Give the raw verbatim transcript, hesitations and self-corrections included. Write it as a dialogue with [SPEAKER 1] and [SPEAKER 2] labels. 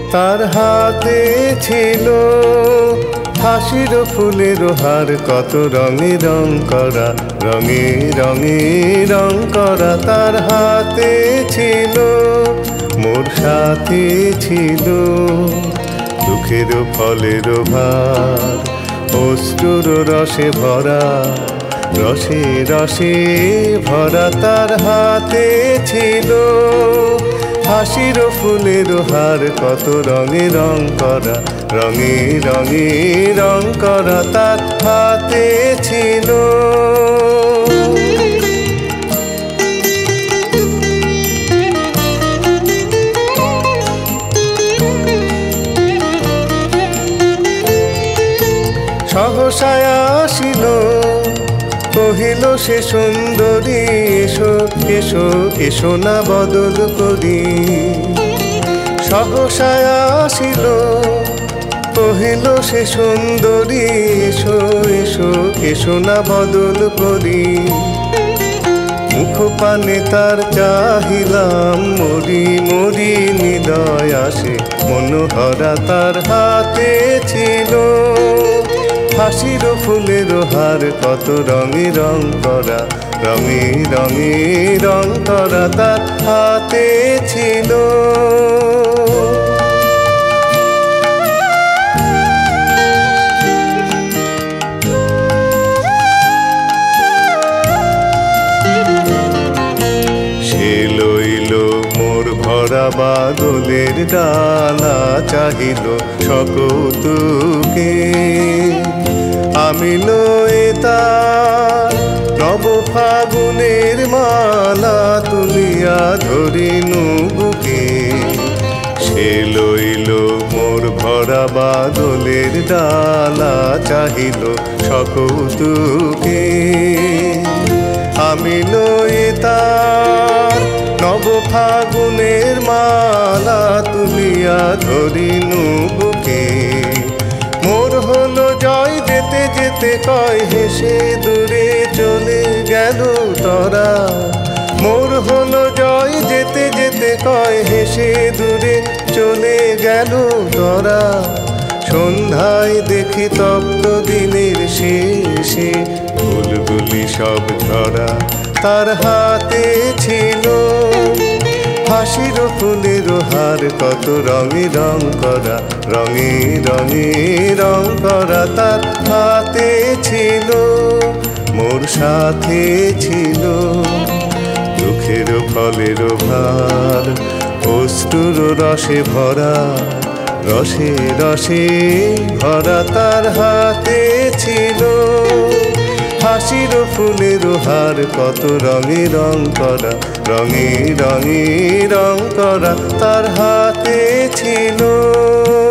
[SPEAKER 1] তার হাতে ছিল হাসির ফুলের হার, কত রঙে রং করা, রঙে রঙে রং করা। তার হাতে ছিল, মোর সাথে ছিল, দুঃখের ফলের ভার, অশ্রুর রসে ভরা, রসে রসে ভরা। তার হাতে ছিল হাসির ফুলের হার, কত রঙে রং করা, রঙে রঙে রং করা। তার হাতে ছিল। সহসায় আসিল, কহিল সে সুন্দরী, এসো এসো এসো না বদল করি। সহসায় আসিল, কহিল সে সুন্দরী, এসো এসো এসো না বদল করি। মুখ পানে তার চাহিলাম, মরি মরি হৃদয় আসে মনোহরা। তার হাতে ছিল হাসির ফুলের হার, কত রঙে রং করা, রঙে রঙে রং করা। তার হাতে ছিল। সে লইল মোর ভরা বাদলের ডালা, চাহিল সকৌতুকে। আমি লয়ে তার নব ফাগুনের মালা, তুলিয়া ধরিনু বুকে। সে লইল মোর ভরা বাদলের ডালা, চাহিল সকৌতুকে। আমি লয়ে তার নব ফাগুনের মালা, তুলিয়া ধরিনু বুকে। মোর হলো জয়, যেতে যেতে কয় হেসে দূরে চলে গেল তরা। মোর হলো জয়, যেতে যেতে কয় হেসে দূরে চলে গেল তরা। সন্ধ্যায় দেখি তপ্ত দিনের শেষে ফুলগুলি সব ঝরা। তার হাতে ছিল হাসির ফুলের হার, কত রঙে রং করা, রঙে রঙে রং করা। তার হাতে ছিল, মোর সাথে ছিল, দুঃখের ফলের ভার, অশ্রুর রসে ভরা, রসে রসে ভরা। তার হাতে ছিল হাসির ফুলের হার, কত রঙে রং করা, রঙে রঙে রং করা। তার হাতে ছিল।